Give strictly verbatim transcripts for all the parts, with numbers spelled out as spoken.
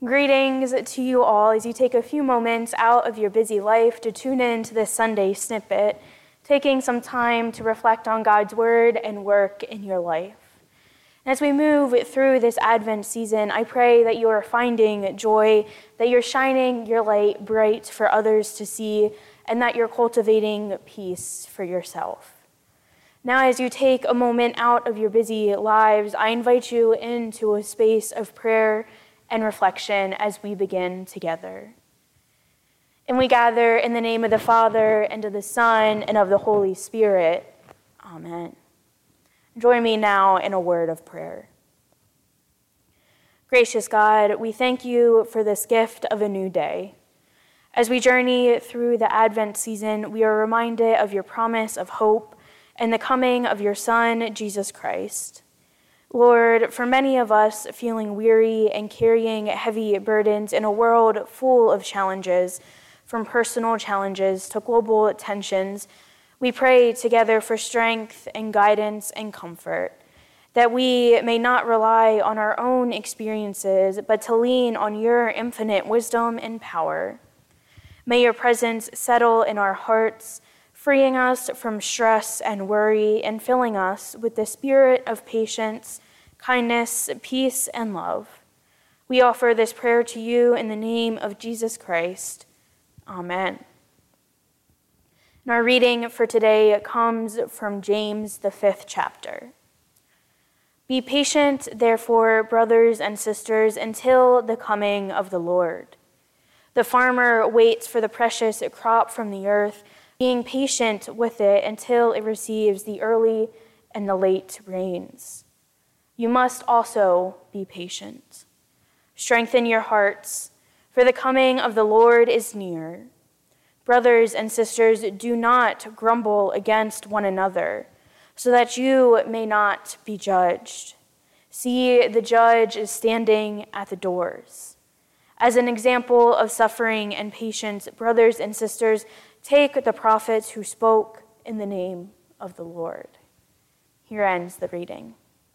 Greetings to you all as you take a few moments out of your busy life to tune in to this Sunday snippet, taking some time to reflect on God's word and work in your life. And as we move through this Advent season, I pray that you are finding joy, that you're shining your light bright for others to see, and that you're cultivating peace for yourself. Now, as you take a moment out of your busy lives, I invite you into a space of prayer and reflection as we begin together. And we gather in the name of the Father, and of the Son, and of the Holy Spirit. Amen. Join me now in a word of prayer. Gracious God, we thank you for this gift of a new day. As we journey through the Advent season, we are reminded of your promise of hope and the coming of your Son, Jesus Christ. Lord, for many of us feeling weary and carrying heavy burdens in a world full of challenges, from personal challenges to global tensions, we pray together for strength and guidance and comfort, that we may not rely on our own experiences, but to lean on your infinite wisdom and power. May your presence settle in our hearts, freeing us from stress and worry and filling us with the spirit of patience, kindness, peace, and love. We offer this prayer to you in the name of Jesus Christ. Amen. And our reading for today comes from James, the fifth chapter. Be patient, therefore, brothers and sisters, until the coming of the Lord. The farmer waits for the precious crop from the earth, being patient with it until it receives the early and the late rains. You must also be patient. Strengthen your hearts, for the coming of the Lord is near. Brothers and sisters, do not grumble against one another, so that you may not be judged. See, the judge is standing at the doors. As an example of suffering and patience, brothers and sisters, take the prophets who spoke in the name of the Lord. Here ends the reading.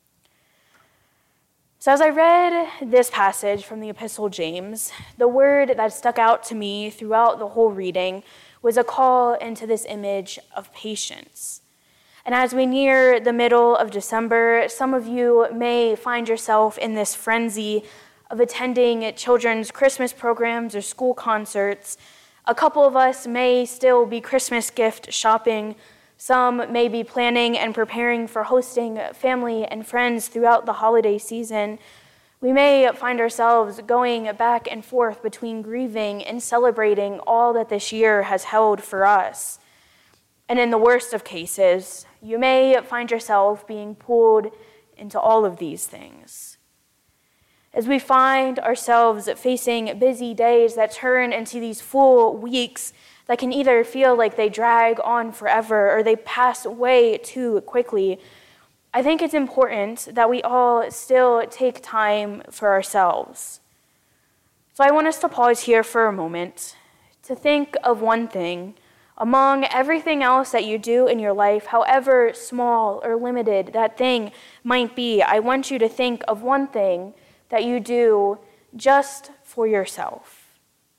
So as I read this passage from the Epistle James, the word that stuck out to me throughout the whole reading was a call into this image of patience. And as we near the middle of December, some of you may find yourself in this frenzy of attending children's Christmas programs or school concerts. A couple of us may still be Christmas gift shopping. Some may be planning and preparing for hosting family and friends throughout the holiday season. We may find ourselves going back and forth between grieving and celebrating all that this year has held for us. And in the worst of cases, you may find yourself being pulled into all of these things. As we find ourselves facing busy days that turn into these full weeks that can either feel like they drag on forever or they pass way too quickly, I think it's important that we all still take time for ourselves. So I want us to pause here for a moment to think of one thing among everything else that you do in your life, however small or limited that thing might be. I want you to think of one thing that you do just for yourself.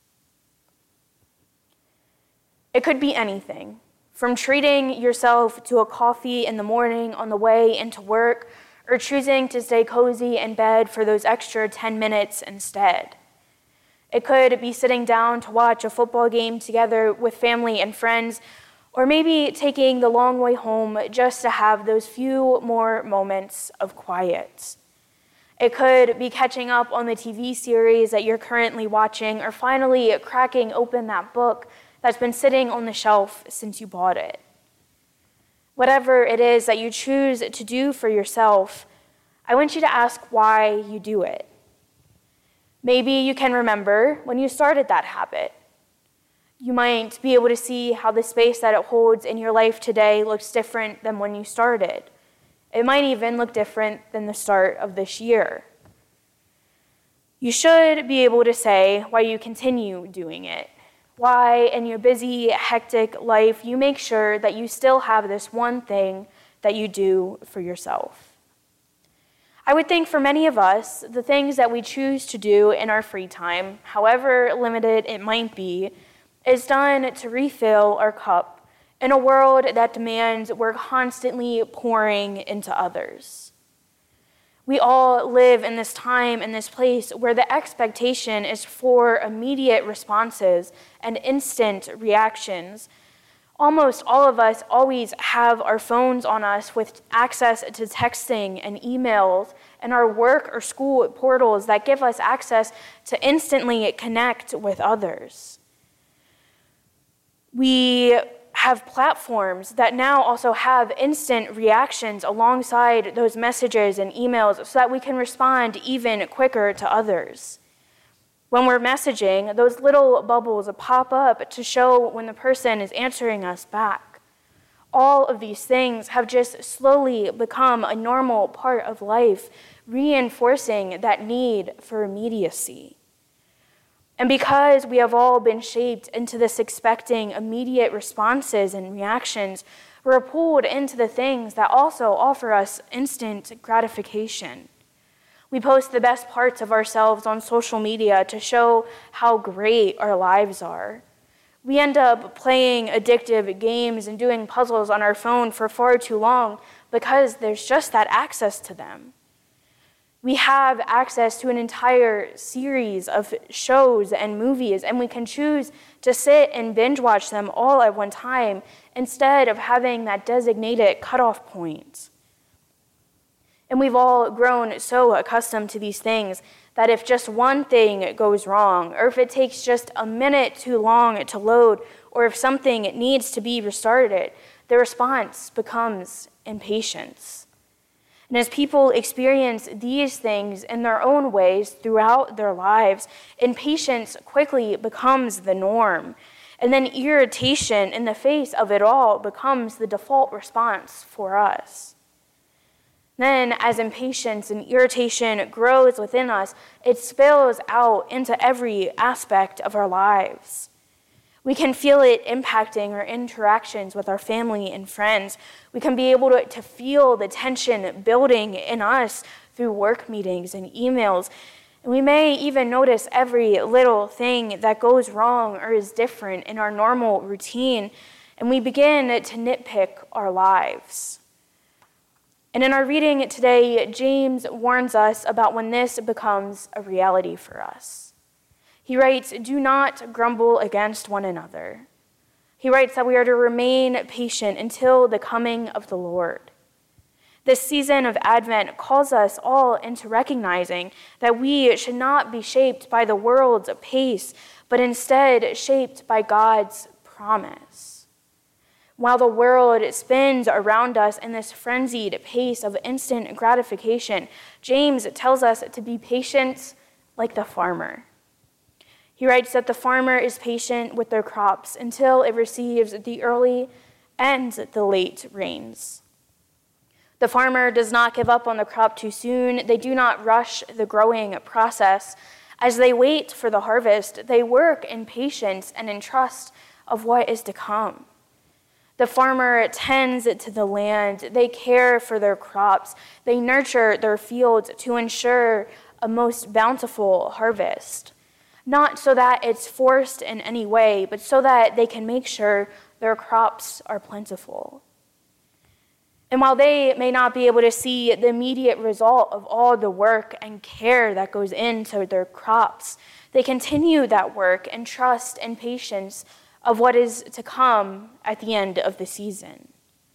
It could be anything, from treating yourself to a coffee in the morning on the way into work, or choosing to stay cozy in bed for those extra ten minutes instead. It could be sitting down to watch a football game together with family and friends, or maybe taking the long way home just to have those few more moments of quiet. It could be catching up on the T V series that you're currently watching, or finally cracking open that book that's been sitting on the shelf since you bought it. Whatever it is that you choose to do for yourself, I want you to ask why you do it. Maybe you can remember when you started that habit. You might be able to see how the space that it holds in your life today looks different than when you started. It might even look different than the start of this year. You should be able to say why you continue doing it, why in your busy, hectic life you make sure that you still have this one thing that you do for yourself. I would think for many of us, the things that we choose to do in our free time, however limited it might be, is done to refill our cup in a world that demands we're constantly pouring into others. We all live in this time, in this place, where the expectation is for immediate responses and instant reactions. Almost all of us always have our phones on us with access to texting and emails and our work or school portals that give us access to instantly connect with others. We have platforms that now also have instant reactions alongside those messages and emails so that we can respond even quicker to others. When we're messaging, those little bubbles pop up to show when the person is answering us back. All of these things have just slowly become a normal part of life, reinforcing that need for immediacy. And because we have all been shaped into this expecting immediate responses and reactions, we're pulled into the things that also offer us instant gratification. We post the best parts of ourselves on social media to show how great our lives are. We end up playing addictive games and doing puzzles on our phone for far too long because there's just that access to them. We have access to an entire series of shows and movies, and we can choose to sit and binge watch them all at one time instead of having that designated cutoff point. And we've all grown so accustomed to these things that if just one thing goes wrong, or if it takes just a minute too long to load, or if something needs to be restarted, the response becomes impatience. And as people experience these things in their own ways throughout their lives, impatience quickly becomes the norm. And then irritation in the face of it all becomes the default response for us. Then, as impatience and irritation grows within us, it spills out into every aspect of our lives. We can feel it impacting our interactions with our family and friends. We can be able to, to feel the tension building in us through work meetings and emails. And we may even notice every little thing that goes wrong or is different in our normal routine, and we begin to nitpick our lives. And in our reading today, James warns us about when this becomes a reality for us. He writes, "Do not grumble against one another." He writes that we are to remain patient until the coming of the Lord. This season of Advent calls us all into recognizing that we should not be shaped by the world's pace, but instead shaped by God's promise. While the world spins around us in this frenzied pace of instant gratification, James tells us to be patient like the farmer. He writes that the farmer is patient with their crops until it receives the early and the late rains. The farmer does not give up on the crop too soon. They do not rush the growing process. As they wait for the harvest, they work in patience and in trust of what is to come. The farmer tends to the land. They care for their crops. They nurture their fields to ensure a most bountiful harvest. Not so that it's forced in any way, but so that they can make sure their crops are plentiful. And while they may not be able to see the immediate result of all the work and care that goes into their crops, they continue that work and trust and patience of what is to come at the end of the season.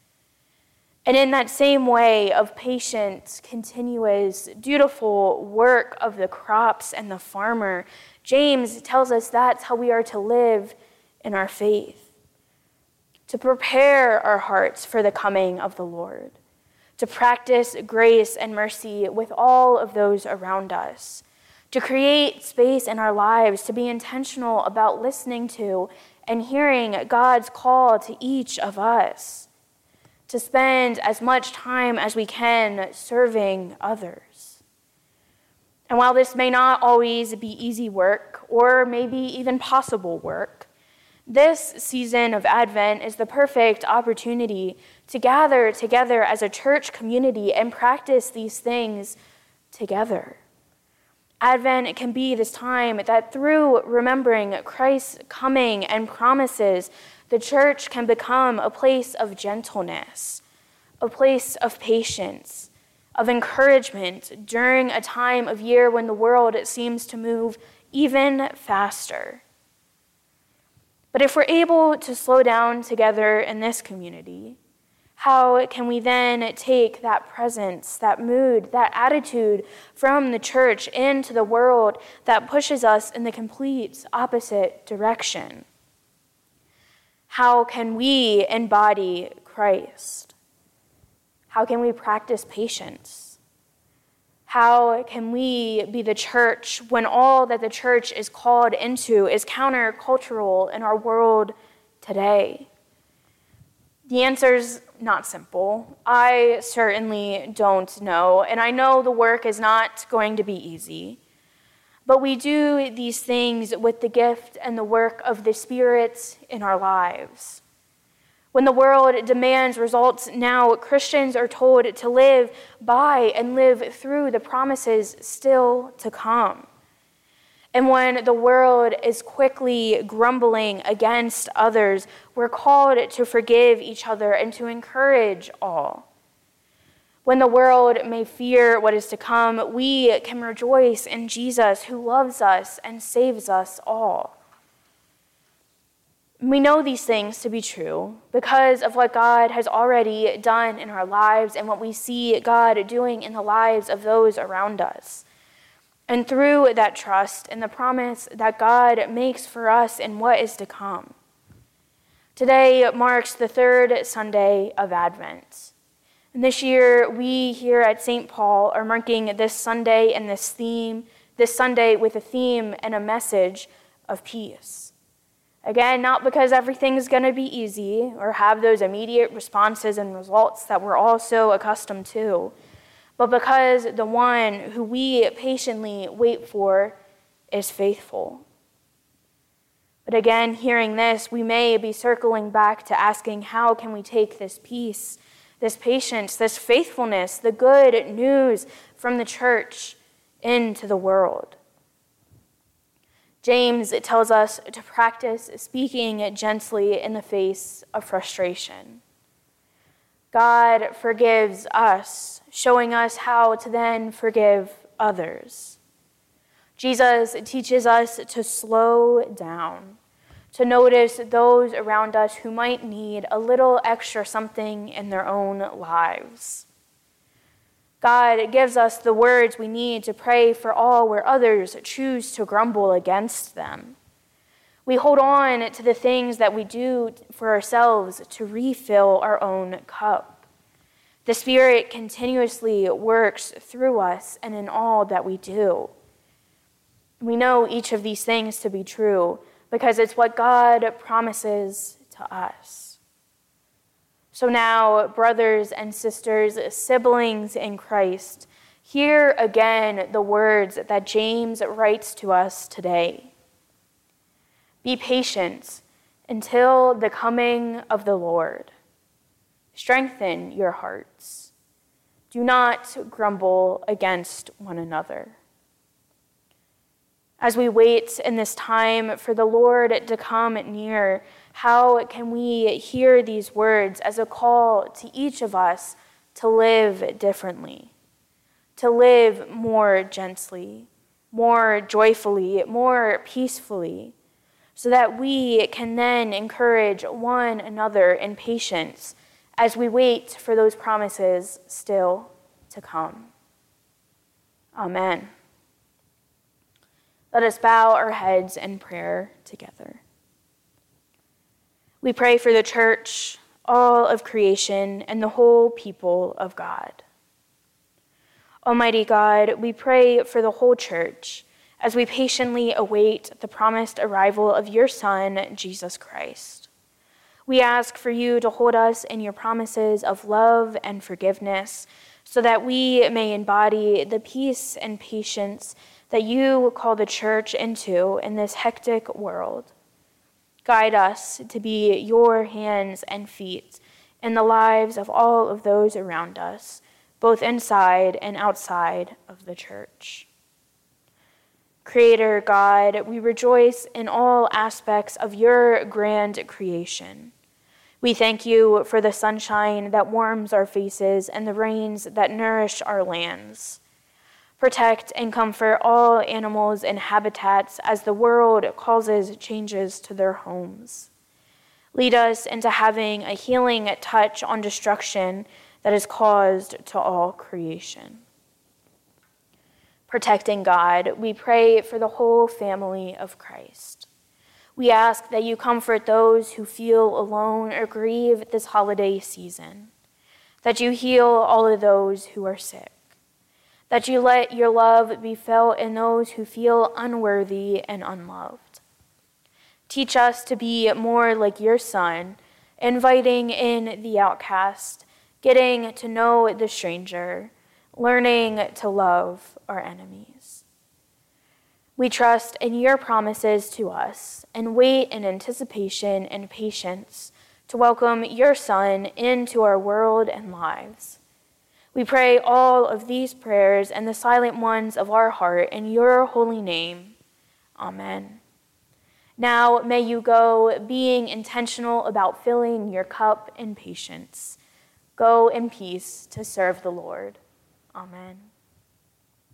And in that same way of patient, continuous, dutiful work of the crops and the farmer, James tells us that's how we are to live in our faith. To prepare our hearts for the coming of the Lord. To practice grace and mercy with all of those around us. To create space in our lives to be intentional about listening to and hearing God's call to each of us, to spend as much time as we can serving others. And while this may not always be easy work, or maybe even possible work, this season of Advent is the perfect opportunity to gather together as a church community and practice these things together. Advent can be this time that through remembering Christ's coming and promises, the church can become a place of gentleness, a place of patience, of encouragement during a time of year when the world seems to move even faster. But if we're able to slow down together in this community, how can we then take that presence, that mood, that attitude from the church into the world that pushes us in the complete opposite direction? How can we embody Christ? How can we practice patience? How can we be the church when all that the church is called into is countercultural in our world today? The answer's not simple. I certainly don't know, and I know the work is not going to be easy. But we do these things with the gift and the work of the Spirit in our lives. When the world demands results now, Christians are told to live by and live through the promises still to come. And when the world is quickly grumbling against others, we're called to forgive each other and to encourage all. When the world may fear what is to come, we can rejoice in Jesus who loves us and saves us all. We know these things to be true because of what God has already done in our lives and what we see God doing in the lives of those around us. And through that trust and the promise that God makes for us in what is to come. Today marks the third Sunday of Advent. And this year, we here at Saint Paul are marking this Sunday and this theme, this Sunday with a theme and a message of peace. Again, not because everything's going to be easy or have those immediate responses and results that we're all so accustomed to, but because the one who we patiently wait for is faithful. But again, hearing this, we may be circling back to asking, how can we take this peace, this patience, this faithfulness, the good news from the church into the world? James tells us to practice speaking gently in the face of frustration. God forgives us, showing us how to then forgive others. Jesus teaches us to slow down, to notice those around us who might need a little extra something in their own lives. God gives us the words we need to pray for all where others choose to grumble against them. We hold on to the things that we do for ourselves to refill our own cup. The Spirit continuously works through us and in all that we do. We know each of these things to be true because it's what God promises to us. So now, brothers and sisters, siblings in Christ, hear again the words that James writes to us today. Be patient until the coming of the Lord. Strengthen your hearts. Do not grumble against one another. As we wait in this time for the Lord to come near, how can we hear these words as a call to each of us to live differently, to live more gently, more joyfully, more peacefully, so that we can then encourage one another in patience as we wait for those promises still to come. Amen. Let us bow our heads in prayer together. We pray for the church, all of creation, and the whole people of God. Almighty God, we pray for the whole church as we patiently await the promised arrival of your Son, Jesus Christ. We ask for you to hold us in your promises of love and forgiveness so that we may embody the peace and patience that you call the church into in this hectic world. Guide us to be your hands and feet in the lives of all of those around us, both inside and outside of the church. Creator God, we rejoice in all aspects of your grand creation. We thank you for the sunshine that warms our faces and the rains that nourish our lands. Protect and comfort all animals and habitats as the world causes changes to their homes. Lead us into having a healing touch on destruction that is caused to all creation. Protecting God, we pray for the whole family of Christ. We ask that you comfort those who feel alone or grieve this holiday season, that you heal all of those who are sick, that you let your love be felt in those who feel unworthy and unloved. Teach us to be more like your Son, inviting in the outcast, getting to know the stranger, learning to love our enemies. We trust in your promises to us and wait in anticipation and patience to welcome your Son into our world and lives. We pray all of these prayers and the silent ones of our heart in your holy name. Amen. Now may you go being intentional about filling your cup in patience. Go in peace to serve the Lord. Amen.